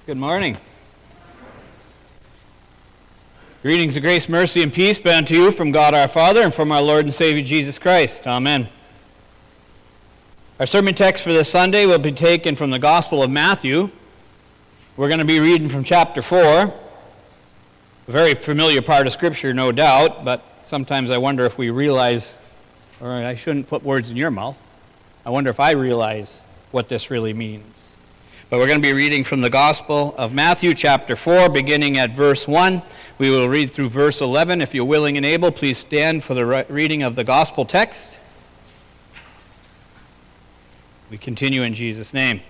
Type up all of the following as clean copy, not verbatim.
Good morning. Greetings of grace, mercy, and peace be unto you from God our Father and from our Lord and Savior Jesus Christ. Amen. Our sermon text for this Sunday will be taken from the Gospel of Matthew. We're going to be reading from chapter 4. A very familiar part of Scripture, no doubt, but sometimes I wonder if we realize, or I shouldn't put words in your mouth, I wonder if I realize what this really means. But we're going to be reading from the Gospel of Matthew, chapter 4, beginning at verse 1. We will read through verse 11. If you're willing and able, please stand for the reading of the Gospel text. We continue in Jesus' name.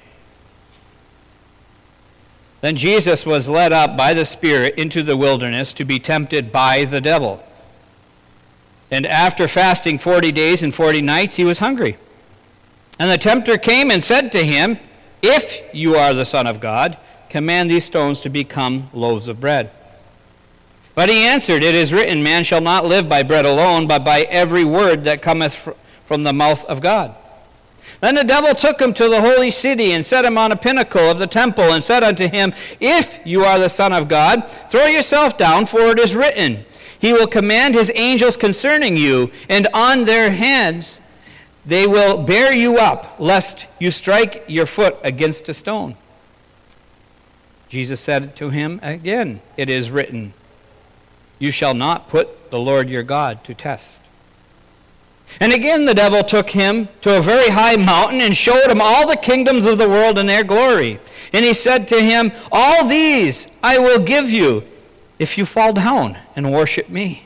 Then Jesus was led up by the Spirit into the wilderness to be tempted by the devil. And after fasting 40 days and 40 nights, he was hungry. And the tempter came and said to him, "If you are the Son of God, command these stones to become loaves of bread." But he answered, "It is written, man shall not live by bread alone, but by every word that cometh from the mouth of God." Then the devil took him to the holy city and set him on a pinnacle of the temple and said unto him, "If you are the Son of God, throw yourself down, for it is written, He will command His angels concerning you, and on their hands they will bear you up, lest you strike your foot against a stone." Jesus said to him again, "It is written, you shall not put the Lord your God to test." And again the devil took him to a very high mountain and showed him all the kingdoms of the world and their glory. And he said to him, "All these I will give you if you fall down and worship me."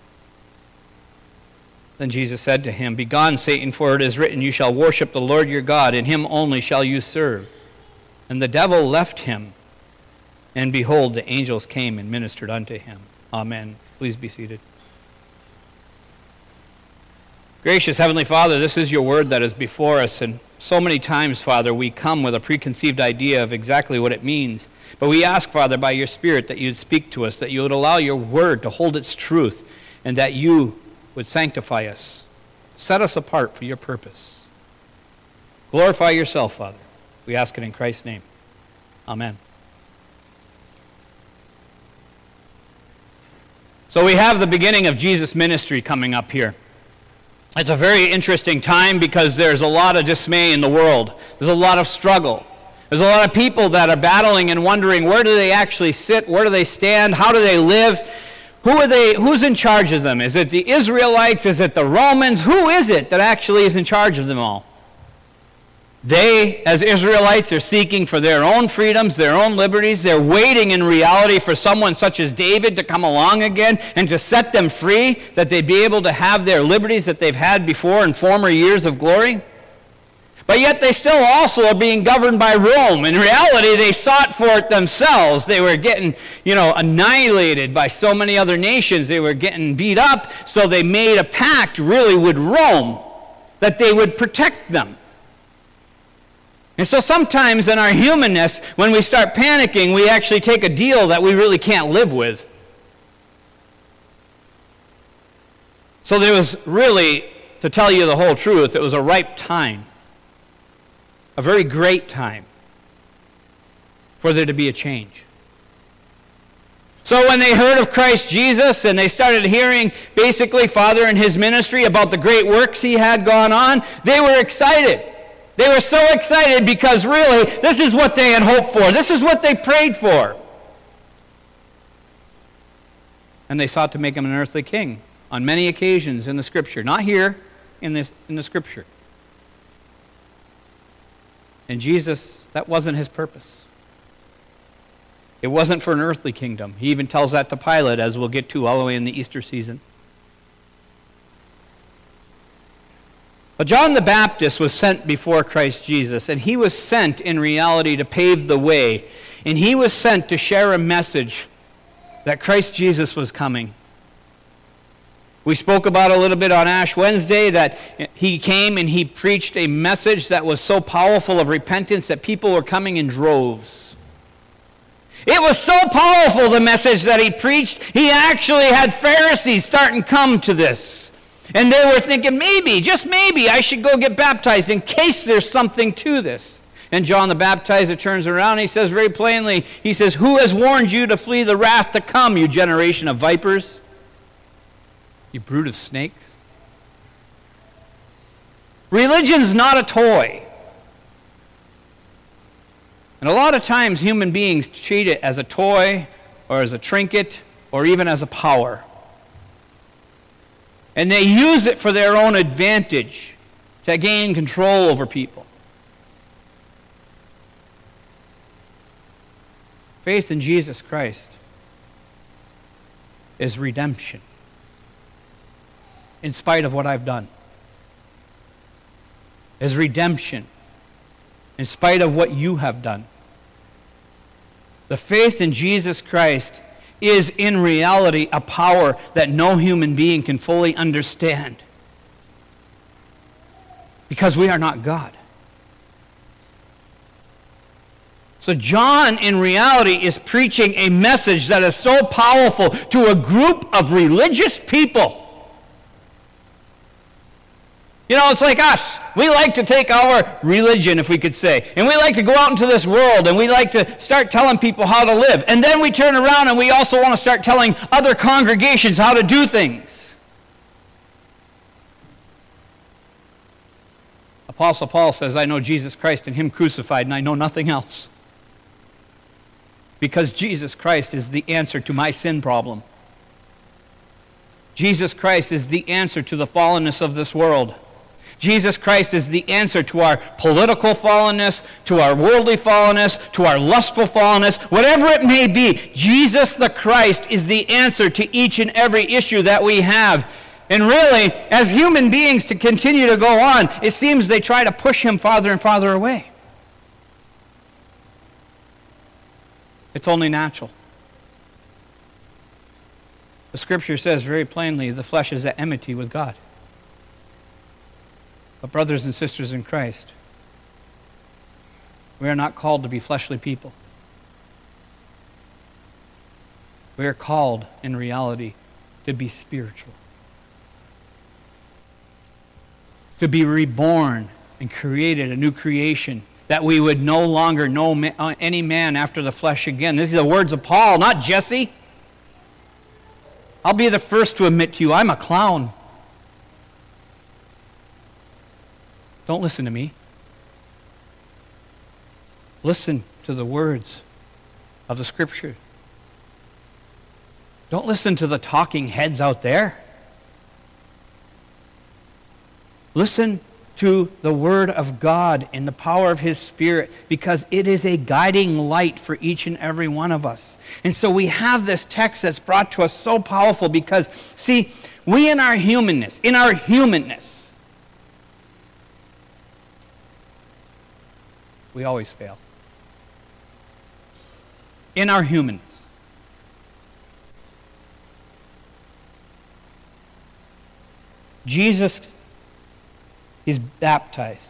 Then Jesus said to him, "Begone, Satan, for it is written, you shall worship the Lord your God, and him only shall you serve." And the devil left him, and behold, the angels came and ministered unto him. Amen. Please be seated. Gracious Heavenly Father, this is your word that is before us, and so many times, Father, we come with a preconceived idea of exactly what it means. But we ask, Father, by your Spirit that you'd speak to us, that you would allow your word to hold its truth, and that you would sanctify us, set us apart for your purpose. Glorify yourself, Father. We ask it in Christ's name. Amen. So we have the beginning of Jesus' ministry coming up here. It's a very interesting time because there's a lot of dismay in the world. There's a lot of struggle. There's a lot of people that are battling and wondering, where do they actually sit? Where do they stand? How do they live? Who are they? Who's in charge of them? Is it the Israelites? Is it the Romans? Who is it that actually is in charge of them all? They, as Israelites, are seeking for their own freedoms, their own liberties. They're waiting in reality for someone such as David to come along again and to set them free, that they'd be able to have their liberties that they've had before in former years of glory. But yet they still also are being governed by Rome. In reality, they sought for it themselves. They were getting, annihilated by so many other nations. They were getting beat up, so they made a pact really with Rome that they would protect them. And so sometimes in our humanness, when we start panicking, we actually take a deal that we really can't live with. So there was really, to tell you the whole truth, it was a ripe time. A very great time for there to be a change. So when they heard of Christ Jesus and they started hearing basically Father and his ministry about the great works he had gone on, they were excited. They were so excited because really this is what they had hoped for. This is what they prayed for. And they sought to make him an earthly king on many occasions in the Scripture. Not here, in the Scripture. And Jesus, that wasn't his purpose. It wasn't for an earthly kingdom. He even tells that to Pilate, as we'll get to all the way in the Easter season. But John the Baptist was sent before Christ Jesus, and he was sent in reality to pave the way. And he was sent to share a message that Christ Jesus was coming. We spoke about a little bit on Ash Wednesday that he came and he preached a message that was so powerful of repentance that people were coming in droves. It was so powerful, the message that he preached, he actually had Pharisees starting to come to this. And they were thinking, maybe, just maybe, I should go get baptized in case there's something to this. And John the Baptizer turns around and he says very plainly, he says, "Who has warned you to flee the wrath to come, you generation of vipers? You brood of snakes?" Religion's not a toy. And a lot of times human beings treat it as a toy or as a trinket or even as a power. And they use it for their own advantage to gain control over people. Faith in Jesus Christ is redemption in spite of what I've done. Is redemption in spite of what you have done. The faith in Jesus Christ is in reality a power that no human being can fully understand. Because we are not God. So John, in reality, is preaching a message that is so powerful to a group of religious people. You know, it's like us. We like to take our religion, if we could say, and we like to go out into this world, and we like to start telling people how to live. And then we turn around and we also want to start telling other congregations how to do things. Apostle Paul says, "I know Jesus Christ and Him crucified, and I know nothing else." Because Jesus Christ is the answer to my sin problem. Jesus Christ is the answer to the fallenness of this world. Jesus Christ is the answer to our political fallenness, to our worldly fallenness, to our lustful fallenness, whatever it may be. Jesus the Christ is the answer to each and every issue that we have. And really, as human beings to continue to go on, it seems they try to push Him farther and farther away. It's only natural. The Scripture says very plainly, the flesh is at enmity with God. But brothers and sisters in Christ, we are not called to be fleshly people. We are called, in reality, to be spiritual. To be reborn and created, a new creation, that we would no longer know any man after the flesh again. These are the words of Paul, not Jesse. I'll be the first to admit to you, I'm a clown. Don't listen to me. Listen to the words of the Scripture. Don't listen to the talking heads out there. Listen to the Word of God in the power of His Spirit, because it is a guiding light for each and every one of us. And so we have this text that's brought to us so powerful because, see, we in our humanness, we always fail. In our humanness. Jesus is baptized.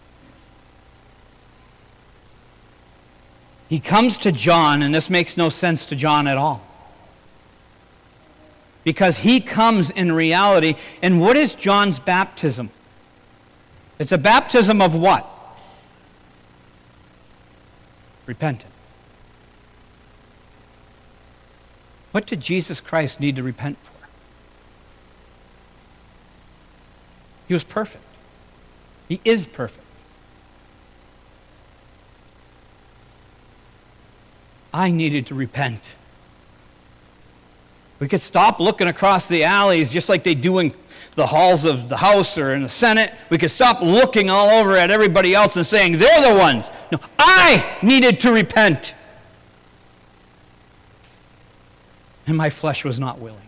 He comes to John, and this makes no sense to John at all. Because he comes in reality, and what is John's baptism? It's a baptism of what? Repentance. What did Jesus Christ need to repent for? He was perfect. He is perfect. I needed to repent. We could stop looking across the alleys just like they do in the halls of the House or in the Senate. We could stop looking all over at everybody else and saying, they're the ones. No, I needed to repent. And my flesh was not willing.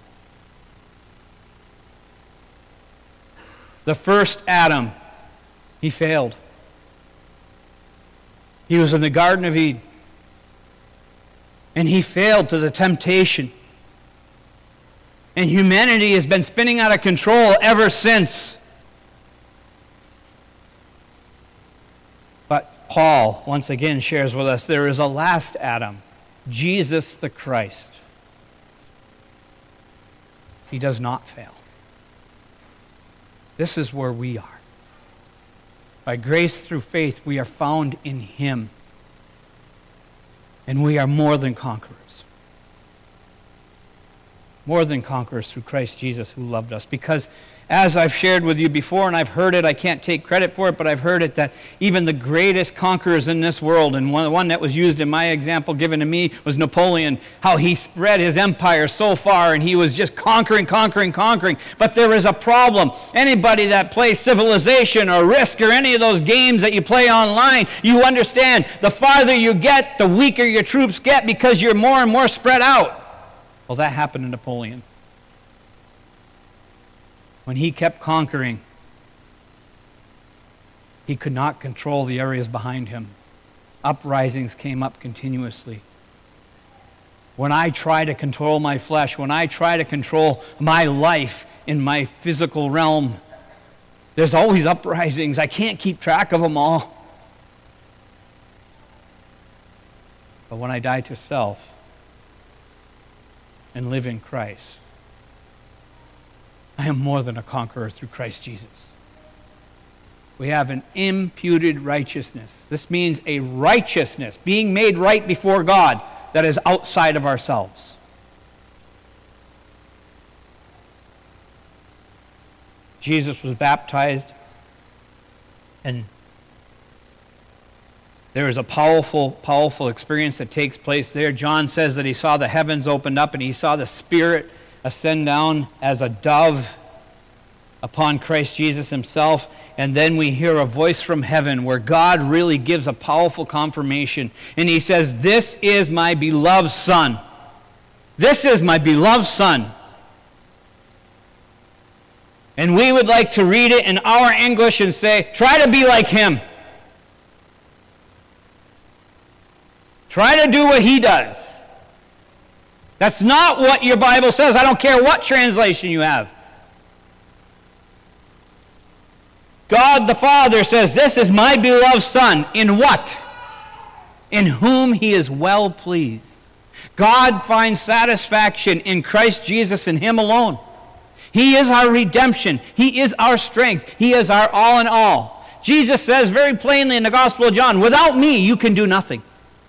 The first Adam, he failed. He was in the Garden of Eden. And he failed to the temptation. And humanity has been spinning out of control ever since. But Paul, once again, shares with us there is a last Adam, Jesus the Christ. He does not fail. This is where we are. By grace through faith, we are found in him. And we are more than conquerors. More than conquerors through Christ Jesus who loved us. Because as I've shared with you before, and I've heard it, I can't take credit for it, but I've heard it that even the greatest conquerors in this world, and one that was used in my example given to me was Napoleon, how he spread his empire so far and he was just conquering. But there is a problem. Anybody that plays Civilization or Risk or any of those games that you play online, you understand the farther you get, the weaker your troops get because you're more and more spread out. Well, that happened to Napoleon. When he kept conquering, he could not control the areas behind him. Uprisings came up continuously. When I try to control my flesh, when I try to control my life in my physical realm, there's always uprisings. I can't keep track of them all. But when I die to self and live in Christ, I am more than a conqueror through Christ Jesus. We have an imputed righteousness. This means a righteousness, being made right before God, that is outside of ourselves. Jesus was baptized, and there is a powerful experience that takes place there. John says that he saw the heavens opened up and he saw the Spirit ascend down as a dove upon Christ Jesus himself. And then we hear a voice from heaven where God really gives a powerful confirmation. And he says, "This is my beloved Son. This is my beloved Son." And we would like to read it in our English and say, try to be like him. Try to do what he does. That's not what your Bible says. I don't care what translation you have. God the Father says, "This is my beloved Son." In what? In whom he is well pleased. God finds satisfaction in Christ Jesus and him alone. He is our redemption. He is our strength. He is our all in all. Jesus says very plainly in the Gospel of John, "Without me, you can do nothing."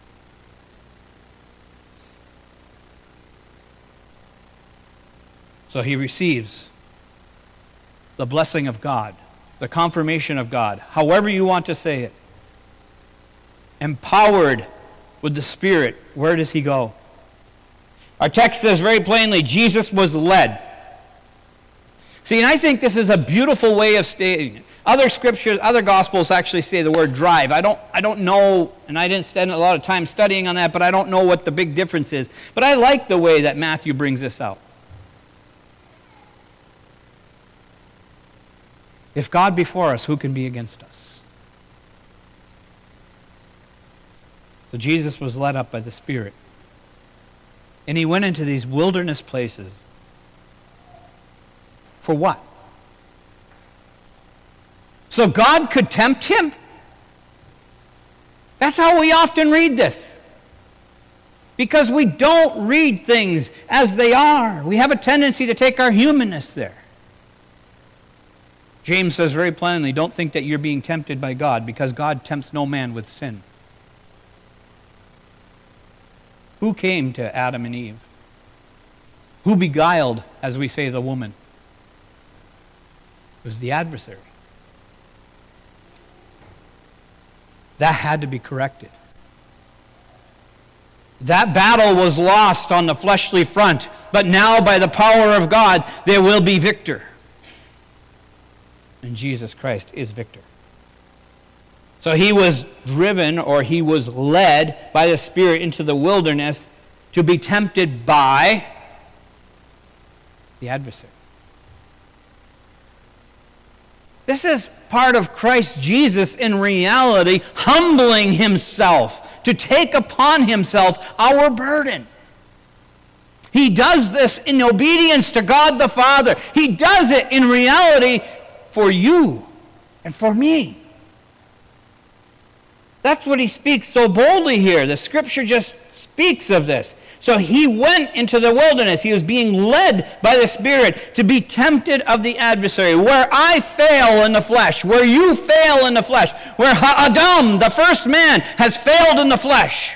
So he receives the blessing of God, the confirmation of God, however you want to say it. Empowered with the Spirit, where does he go? Our text says very plainly, Jesus was led. See, and I think this is a beautiful way of stating it. Other scriptures, other gospels actually say the word drive. I don't know, and I didn't spend a lot of time studying on that, but I don't know what the big difference is. But I like the way that Matthew brings this out. If God be for us, who can be against us? So Jesus was led up by the Spirit. And he went into these wilderness places. For what? So God could tempt him? That's how we often read this. Because we don't read things as they are. We have a tendency to take our humanness there. James says very plainly, don't think that you're being tempted by God, because God tempts no man with sin. Who came to Adam and Eve? Who beguiled, as we say, the woman? It was the adversary. That had to be corrected. That battle was lost on the fleshly front, but now by the power of God, there will be victor. And Jesus Christ is victor. So he was driven, or he was led by the Spirit into the wilderness to be tempted by the adversary. This is part of Christ Jesus in reality, humbling himself to take upon himself our burden. He does this in obedience to God the Father. He does it in reality for you and for me. That's what he speaks so boldly here. The scripture just speaks of this. So he went into the wilderness. He was being led by the Spirit to be tempted of the adversary. Where I fail in the flesh, where you fail in the flesh, where Adam, the first man, has failed in the flesh,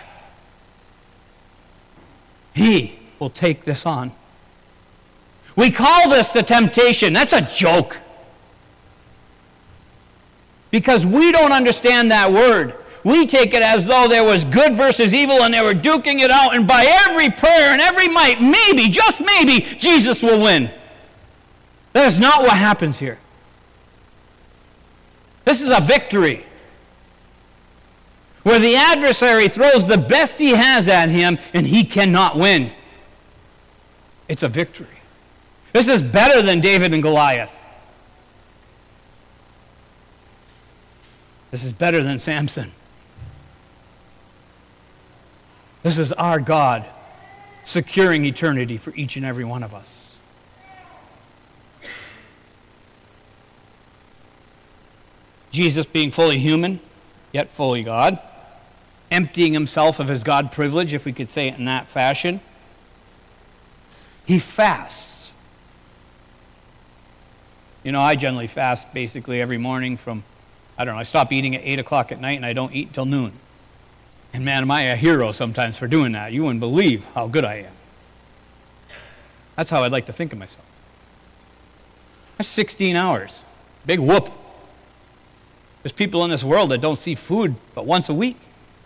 he will take this on. We call this the temptation. That's a joke. Because we don't understand that word. We take it as though there was good versus evil and they were duking it out, and by every prayer and every might, maybe, just maybe, Jesus will win. That is not what happens here. This is a victory where the adversary throws the best he has at him and he cannot win. It's a victory. This is better than David and Goliath. This is better than Samson. This is our God securing eternity for each and every one of us. Jesus being fully human, yet fully God, emptying himself of his God privilege, if we could say it in that fashion. He fasts. You know, I generally fast basically every morning from, I stop eating at 8 o'clock at night and I don't eat until noon. And man, am I a hero sometimes for doing that. You wouldn't believe how good I am. That's how I'd like to think of myself. That's 16 hours. Big whoop. There's people in this world that don't see food but once a week.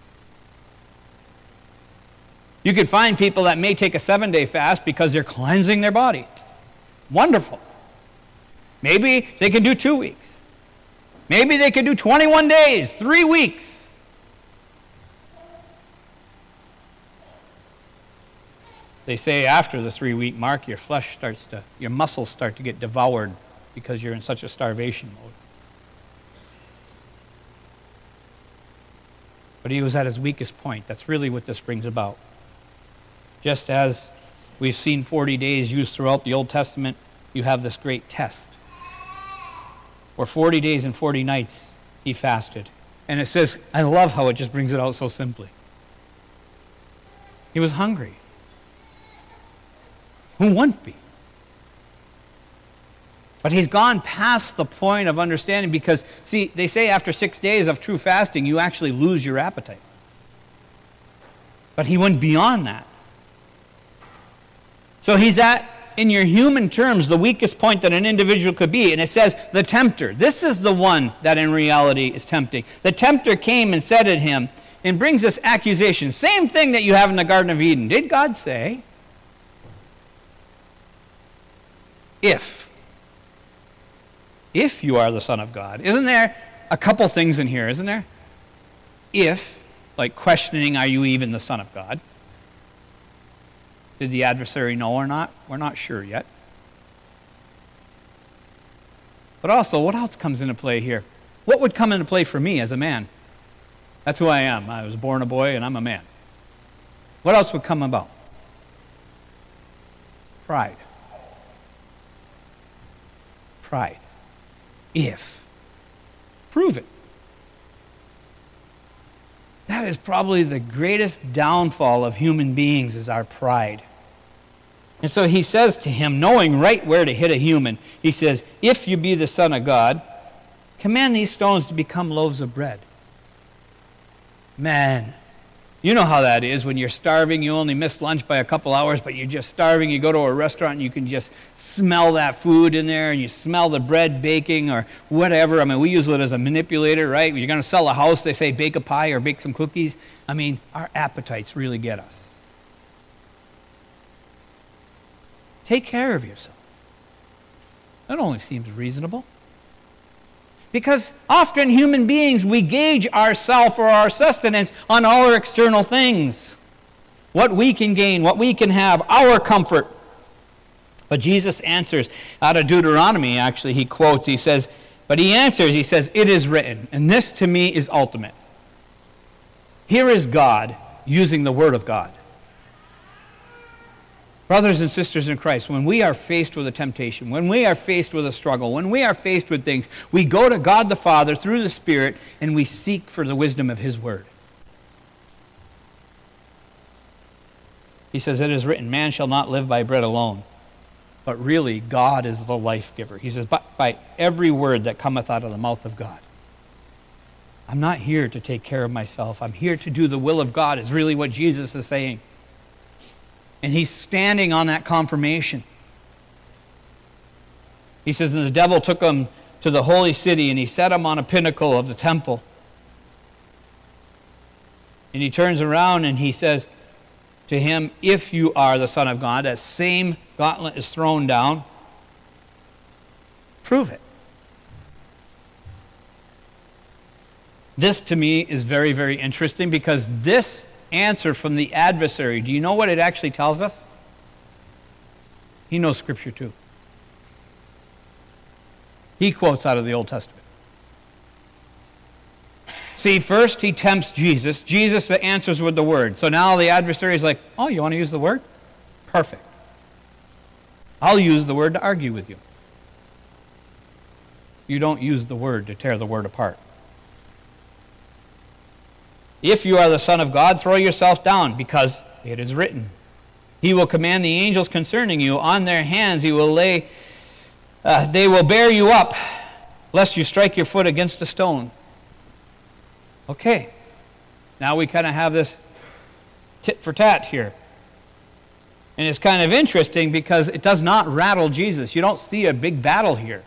You could find people that may take a 7-day fast because they're cleansing their body. Wonderful. Maybe they can do 2 weeks. Maybe they could do 21 days, 3 weeks. They say after the 3-week mark, your muscles start to get devoured because you're in such a starvation mode. But he was at his weakest point. That's really what this brings about. Just as we've seen 40 days used throughout the Old Testament, you have this great test. For 40 days and 40 nights, he fasted. And it says, I love how it just brings it out so simply. He was hungry. Who wouldn't be? But he's gone past the point of understanding because, see, they say after 6 days of true fasting, you actually lose your appetite. But he went beyond that. So he's at, in your human terms, the weakest point that an individual could be. And it says, the tempter. This is the one that in reality is tempting. The tempter came and said at him, and brings this accusation. Same thing that you have in the Garden of Eden. Did God say, if you are the Son of God? Isn't there a couple things in here, isn't there? If, like questioning, are you even the Son of God? Did the adversary know or not? We're not sure yet. But also, what else comes into play here? What would come into play for me as a man? That's who I am. I was born a boy and I'm a man. What else would come about? Pride. Pride. If. Prove it. That is probably the greatest downfall of human beings is our pride. And so he says to him, knowing right where to hit a human, he says, if you be the Son of God, command these stones to become loaves of bread. Man, you know how that is when you're starving. You only miss lunch by a couple hours, but you're just starving. You go to a restaurant and you can just smell that food in there, and you smell the bread baking or whatever. I mean, we use it as a manipulator, right? When you're going to sell a house, they say bake a pie or bake some cookies. I mean, our appetites really get us. Take care of yourself. That only seems reasonable. Because often human beings, we gauge ourselves or our sustenance on all our external things. What we can gain, what we can have, our comfort. But Jesus answers out of Deuteronomy, actually, he quotes, he says, it is written, and this to me is ultimate. Here is God using the Word of God. Brothers and sisters in Christ, when we are faced with a temptation, when we are faced with a struggle, when we are faced with things, we go to God the Father through the Spirit and we seek for the wisdom of His Word. He says, it is written, man shall not live by bread alone. But really, God is the life giver. He says, but by every word that cometh out of the mouth of God. I'm not here to take care of myself. I'm here to do the will of God, is really what Jesus is saying. And he's standing on that confirmation. He says, and the devil took him to the holy city, and he set him on a pinnacle of the temple. And he turns around and he says to him, if you are the Son of God, that same gauntlet is thrown down. Prove it. This to me is very, very interesting, because this answer from the adversary, do you know what it actually tells us? He knows Scripture too. He quotes out of the Old Testament. See, first he tempts Jesus. Jesus answers with the Word. So now the adversary is like, oh, you want to use the Word? Perfect. I'll use the Word to argue with you. You don't use the Word to tear the Word apart. If you are the Son of God, throw yourself down, because it is written. He will command the angels concerning you. On their hands he will lay, they will bear you up, lest you strike your foot against a stone. Okay, now we kind of have this tit for tat here. And it's kind of interesting because it does not rattle Jesus. You don't see a big battle here.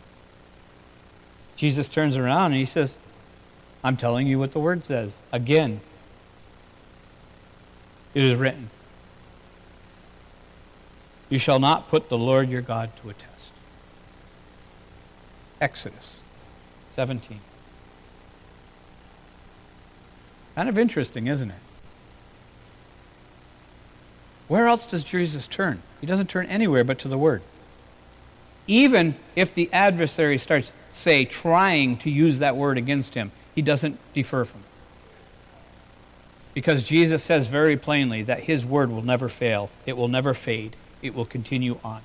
Jesus turns around and he says, I'm telling you what the Word says. Again, it is written, you shall not put the Lord your God to a test. Exodus 17. Kind of interesting, isn't it? Where else does Jesus turn? He doesn't turn anywhere but to the Word. Even if the adversary starts, say, trying to use that Word against him, he doesn't defer from it. Because Jesus says very plainly that His Word will never fail. It will never fade. It will continue on.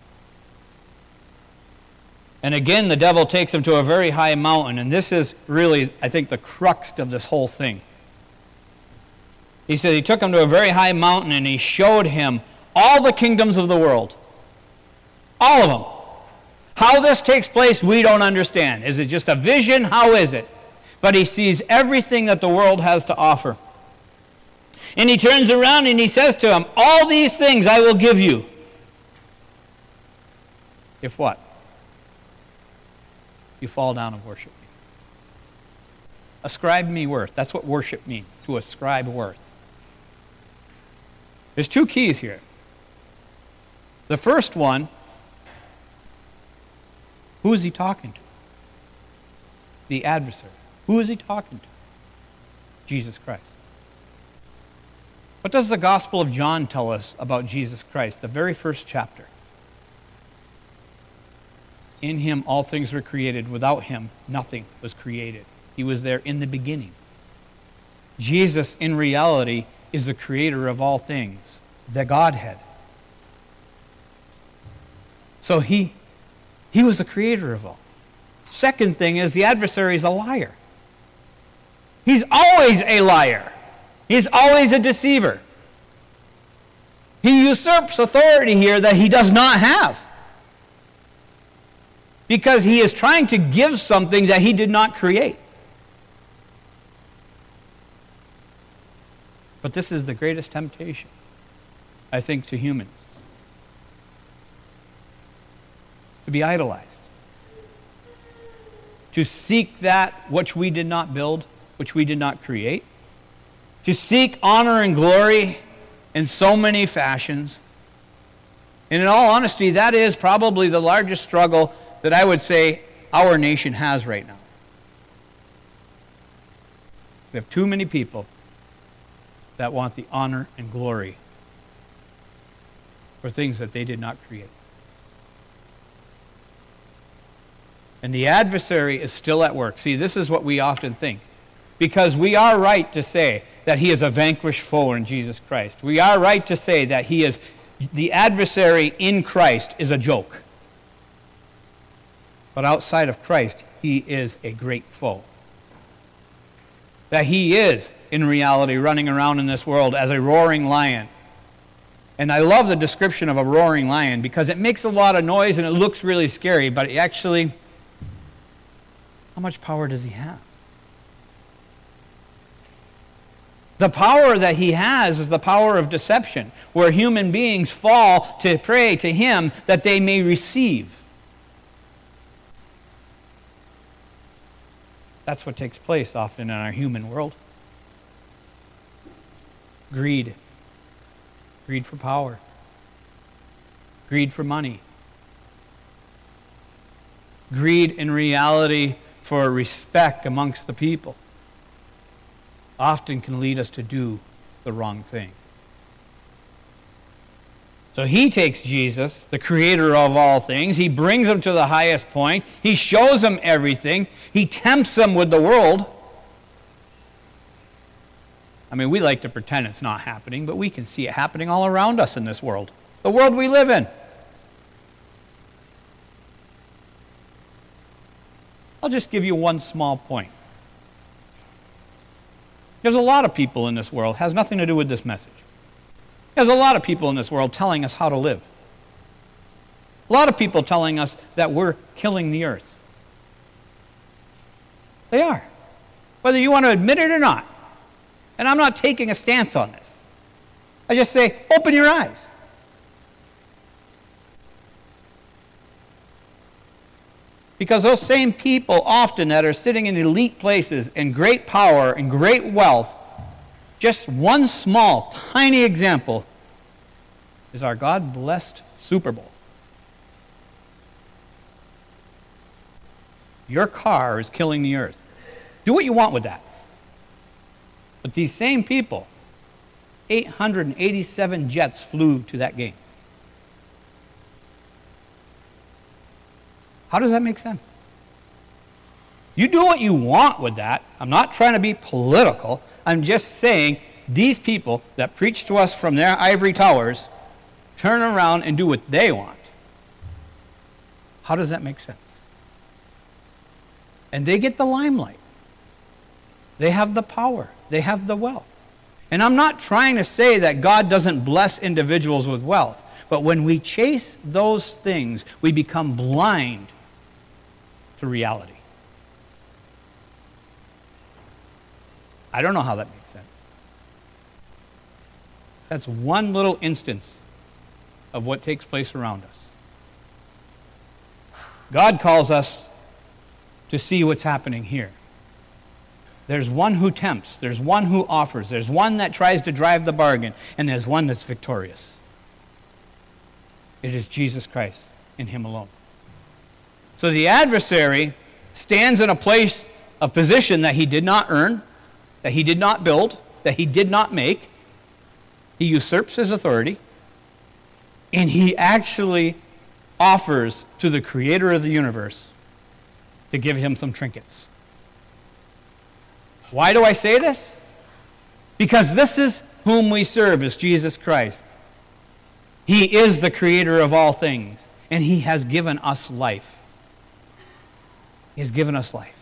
And again, the devil takes him to a very high mountain. And this is really, I think, the crux of this whole thing. He said he took him to a very high mountain and he showed him all the kingdoms of the world. All of them. How this takes place, we don't understand. Is it just a vision? How is it? But he sees everything that the world has to offer. And he turns around and he says to him, all these things I will give you. If what? You fall down and worship me. Ascribe me worth. That's what worship means, to ascribe worth. There's two keys here. The first one, who is he talking to? The adversary. Who is he talking to? Jesus Christ. What does the Gospel of John tell us about Jesus Christ? The very first chapter. In Him all things were created. Without Him nothing was created. He was there in the beginning. Jesus, in reality, is the creator of all things, the Godhead. So he was the creator of all. Second thing is, the adversary is a liar. He's always a liar. He's always a deceiver. He usurps authority here that he does not have, because he is trying to give something that he did not create. But this is the greatest temptation, I think, to humans. To be idolized. To seek that which we did not build, which we did not create. To seek honor and glory in so many fashions. And in all honesty, that is probably the largest struggle that I would say our nation has right now. We have too many people that want the honor and glory for things that they did not create. And the adversary is still at work. See, this is what we often think. Because we are right to say that he is a vanquished foe in Jesus Christ. We are right to say that he is the adversary in Christ is a joke. But outside of Christ, he is a great foe. That he is, in reality, running around in this world as a roaring lion. And I love the description of a roaring lion because it makes a lot of noise and it looks really scary, but actually, how much power does he have? The power that he has is the power of deception, where human beings fall to pray to him that they may receive. That's what takes place often in our human world. Greed. Greed for power. Greed for money. Greed in reality for respect amongst the people often can lead us to do the wrong thing. So he takes Jesus, the creator of all things, he brings him to the highest point, he shows him everything, he tempts him with the world. I mean, we like to pretend it's not happening, but we can see it happening all around us in this world, the world we live in. I'll just give you one small point. There's a lot of people in this world, has nothing to do with this message. There's a lot of people in this world telling us how to live. A lot of people telling us that we're killing the earth. They are, whether you want to admit it or not. And I'm not taking a stance on this. I just say, open your eyes. Because those same people often that are sitting in elite places and great power and great wealth, just one small, tiny example is our God-blessed Super Bowl. Your car is killing the earth. Do what you want with that. But these same people, 887 jets flew to that game. How does that make sense? You do what you want with that. I'm not trying to be political. I'm just saying these people that preach to us from their ivory towers turn around and do what they want. How does that make sense? And they get the limelight. They have the power. They have the wealth. And I'm not trying to say that God doesn't bless individuals with wealth. But when we chase those things, we become blind to reality. I don't know how that makes sense. That's one little instance of what takes place around us. God calls us to see what's happening here. There's one who tempts, there's one who offers, there's one that tries to drive the bargain, and there's one that's victorious. It is Jesus Christ and him alone. So the adversary stands in a place of position that he did not earn, that he did not build, that he did not make. He usurps his authority, and he actually offers to the creator of the universe to give him some trinkets. Why do I say this? Because this is whom we serve, is Jesus Christ. He is the creator of all things, and he has given us life. He has given us life.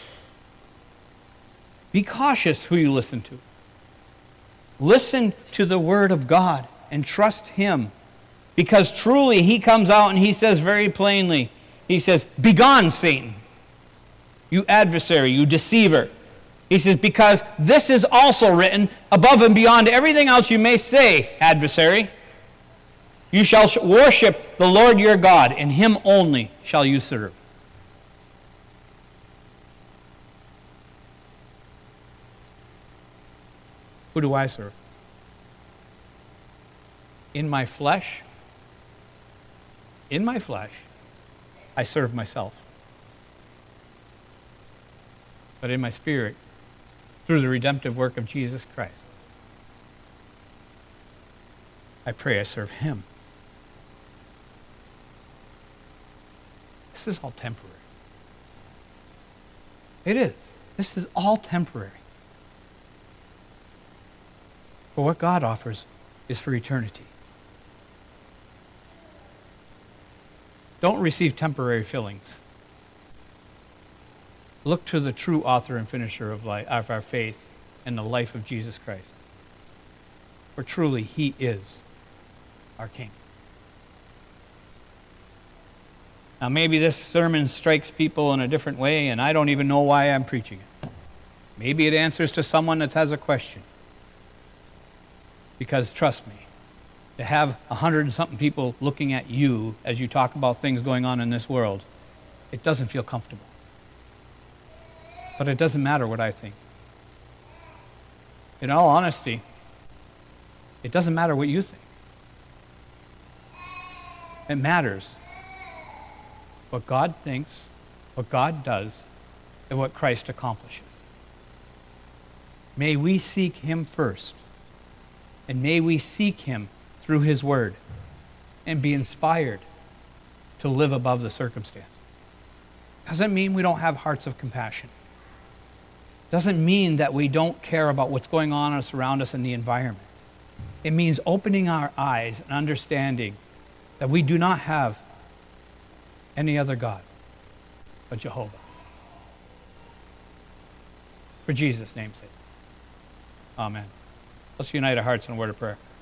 Be cautious who you listen to. Listen to the word of God and trust him. Because truly he comes out and he says very plainly, he says, "Begone, Satan, you adversary, you deceiver." He says, because this is also written above and beyond everything else you may say, adversary. You shall worship the Lord your God, and him only shall you serve. Who do I serve? In my flesh, I serve myself. But in my spirit, through the redemptive work of Jesus Christ, I pray I serve him. This is all temporary. It is. This is all temporary. But what God offers is for eternity. Don't receive temporary fillings. Look to the true author and finisher of our faith and the life of Jesus Christ. For truly, he is our King. Now, maybe this sermon strikes people in a different way, and I don't even know why I'm preaching it. Maybe it answers to someone that has a question. Because trust me, to have 100 and something people looking at you as you talk about things going on in this world, it doesn't feel comfortable. But it doesn't matter what I think. In all honesty, it doesn't matter what you think. It matters what God thinks, what God does, and what Christ accomplishes. May we seek him first, and may we seek him through his word and be inspired to live above the circumstances. Doesn't mean we don't have hearts of compassion. Doesn't mean that we don't care about what's going on around us in the environment. It means opening our eyes and understanding that we do not have any other God but Jehovah. For Jesus' name's sake. Amen. Let's unite our hearts in a word of prayer.